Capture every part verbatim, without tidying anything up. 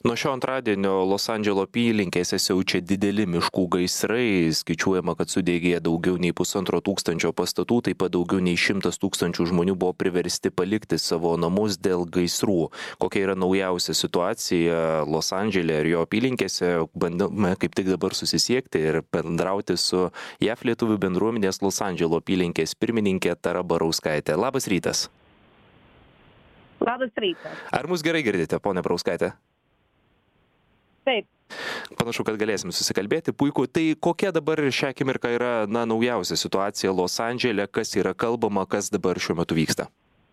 Nuo šio antradienio Los Andželo apylinkėse siaučia dideli miškų gaisrai. Skaičiuojama, kad sudegė daugiau nei pusantro tūkstančio pastatų, taip pat daugiau nei šimtas tūkstančių žmonių buvo priversti palikti savo namus dėl gaisrų. Kokia yra naujausia situacija Los Andžele ir jo apylinkėse, bandome kaip tik dabar susisiekti ir bendrauti su J A V lietuvių bendruomenės Los Andželo apylinkės pirmininkė Tara Barauskaitė. Labas rytas. Labas rytas. Ar mus gerai girdite, ponia Barauskaitė? Taip. Panašu, kad galėsim susikalbėti. Puiku. Tai kokia dabar šią akimirką yra na, naujausia situacija Los Andžele, kas yra kalbama, kas dabar šiuo metu vyksta?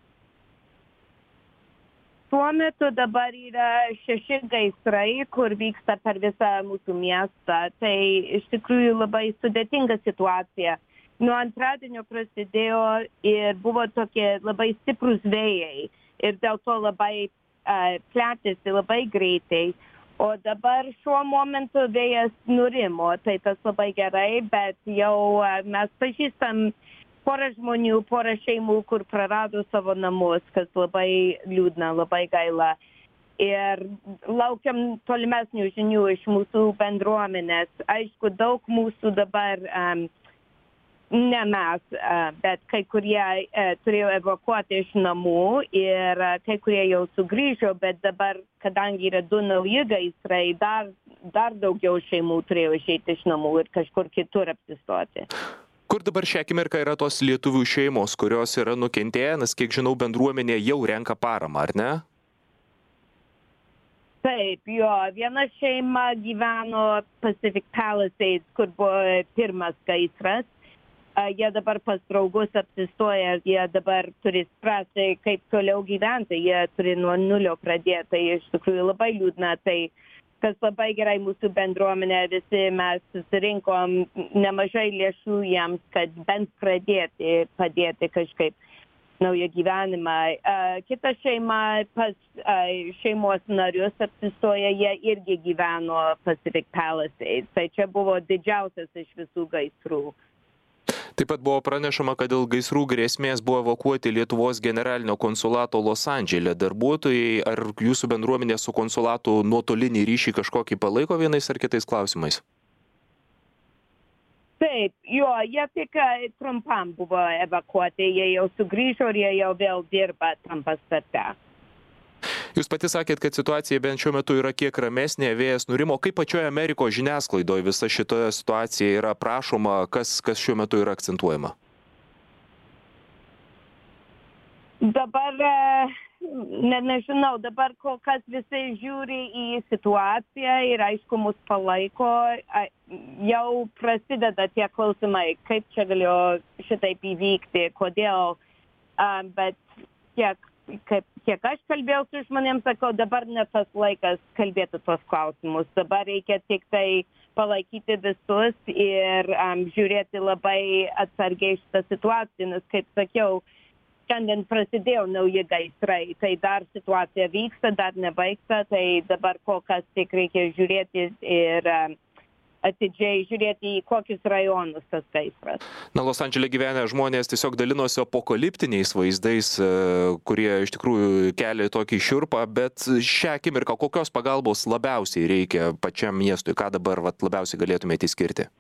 Tuo metu dabar yra šeši gaisrai, kur vyksta per visą mūsų miestą. Tai iš tikrųjų labai sudėtinga situacija. Nuo antradienio prasidėjo ir buvo tokie labai stiprus vėjai ir dėl to labai uh, plėtėsi labai greitai. O dabar šiuo momentu vėjas nurimo, tai tas labai gerai, bet jau mes pažįstam porą žmonių, porą šeimų, kur prarado savo namus, kas labai liūdna, labai gaila. Ir laukiam tolimesnių žinių iš mūsų bendruomenės. Aišku, daug mūsų dabar, um, ne mes, uh, bet kai kurie uh, turėjo evakuoti iš namų ir uh, kai kurie jau sugrįžo, bet dabar, kadangi yra du nauji gaisrai, dar, dar daugiau šeimų turėjo išeiti iš namų ir kažkur kitur apsistoti. Kur dabar šią akimirką yra tos lietuvių šeimos, kurios yra nukentėję, nes kiek žinau, bendruomenė jau renka paramą, ar ne? Taip, jo, viena šeima gyveno Pacific Palisades, kur buvo pirmas gaisras. Jie dabar pas draugus apsistoja ir jie dabar turi spręsti, kaip toliau gyventi. Jie turi nuo nulio pradėti. Tai iš tikrųjų labai liūdna. Tai kas labai gerai mūsų bendruomenė, visi mes susirinkom nemažai lėšų jiems, kad bent pradėti, padėti kažkaip naują gyvenimą. Kita šeima pas šeimos narius apsistoja, jie irgi gyveno Pacific Palisades. Tai čia buvo didžiausias iš visų gaisrų. Taip pat buvo pranešama, kad dėl gaisrų grėsmės buvo evakuoti Lietuvos generalinio konsulato Los Andžele darbuotojai. Ar jūsų bendruomenė su konsulatu nuotolinį ryšį kažkokį palaiko vienais ar kitais klausimais? Taip, jo, jie tik trumpam buvo evakuoti, jie jau sugrįžo ir jie jau vėl dirba tam pastate. Jūs pati sakėt, kad situacija bent šiuo metu yra kiek ramesnė, vėjas nurimo. Kaip pačioje Amerikos žiniasklaidoje visa šitoje situacija yra prašoma, kas, kas šiuo metu yra akcentuojama? Dabar, ne, nežinau, dabar kol kas visi žiūri į situaciją ir aišku mus palaiko. Jau prasideda tie klausimai, kaip čia galėjo šitaip įvykti, kodėl, bet kiek Kaip, kiek aš kalbėjau su žmonėms, sakau, dabar ne tas laikas kalbėti tuos klausimus. Dabar reikia tik tai palaikyti visus ir um, žiūrėti labai atsargiai šitą situaciją, nes, kaip sakiau, šiandien prasidėjo nauji gaisrai. Tai dar situacija vyksta, dar nebaigta, tai dabar kol kas tik reikia žiūrėti ir um, atidžiai žiūrėti į kokius rajonus tas gaisras. Na, Los Andžele gyvenę žmonės tiesiog dalinosi apokaliptiniais vaizdais, kurie iš tikrųjų kelia tokį šiurpą, bet šią akimirką kokios pagalbos labiausiai reikia pačiam miestui, ką dabar vat, labiausiai galėtumėte išskirti?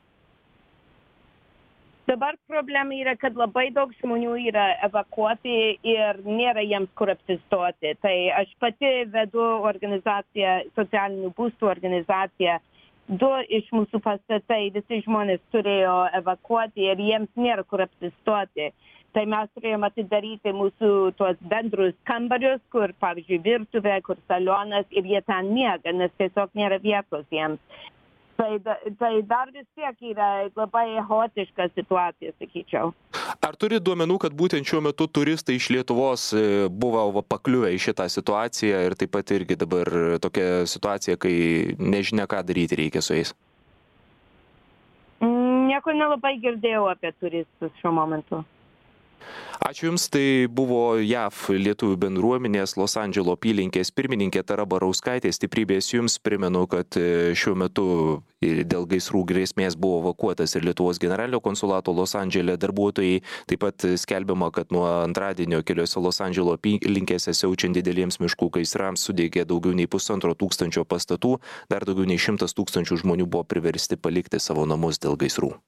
Dabar problema yra, kad labai daug žmonių yra evakuoti ir nėra jiems kur apsistoti. Tai aš pati vedu organizaciją, socialinių būstų organizaciją. Du iš mūsų pastatai visi žmonės turėjo evakuoti ir jiems nėra kur apsistoti. Tai mes turėjom atidaryti mūsų tuos bendrus kambarius, kur, pavyzdžiui, virtuvė, kur salionas ir jie ten miega, nes tiesiog nėra vietos jiems. Tai, tai dar vis tiek yra labai chaotiška situacija, sakyčiau. Ar turi duomenų, kad būtent šiuo metu turistai iš Lietuvos buvo pakliuvę į šitą situaciją ir taip pat irgi dabar tokia situacija, kai nežinia, ką daryti reikia su jais? Nieko nelabai girdėjau apie turistus šiuo momentu. Ačiū Jums, tai buvo J A V lietuvių bendruomenės Los Andželo apylinkės pirmininkė Tara Barauskaitė. Stiprybės Jums, primenu, kad šiuo metu dėl gaisrų grėsmės buvo evakuotas ir Lietuvos generalinio konsulato Los Andžele darbuotojai. Taip pat skelbiama, kad nuo antradienio keliose Los Andželo apylinkėse siaučiant dideliems miškų gaisrams sudegė daugiau nei pusantro tūkstančio pastatų, dar daugiau nei šimtas tūkstančių žmonių buvo priversti palikti savo namus dėl gaisrų.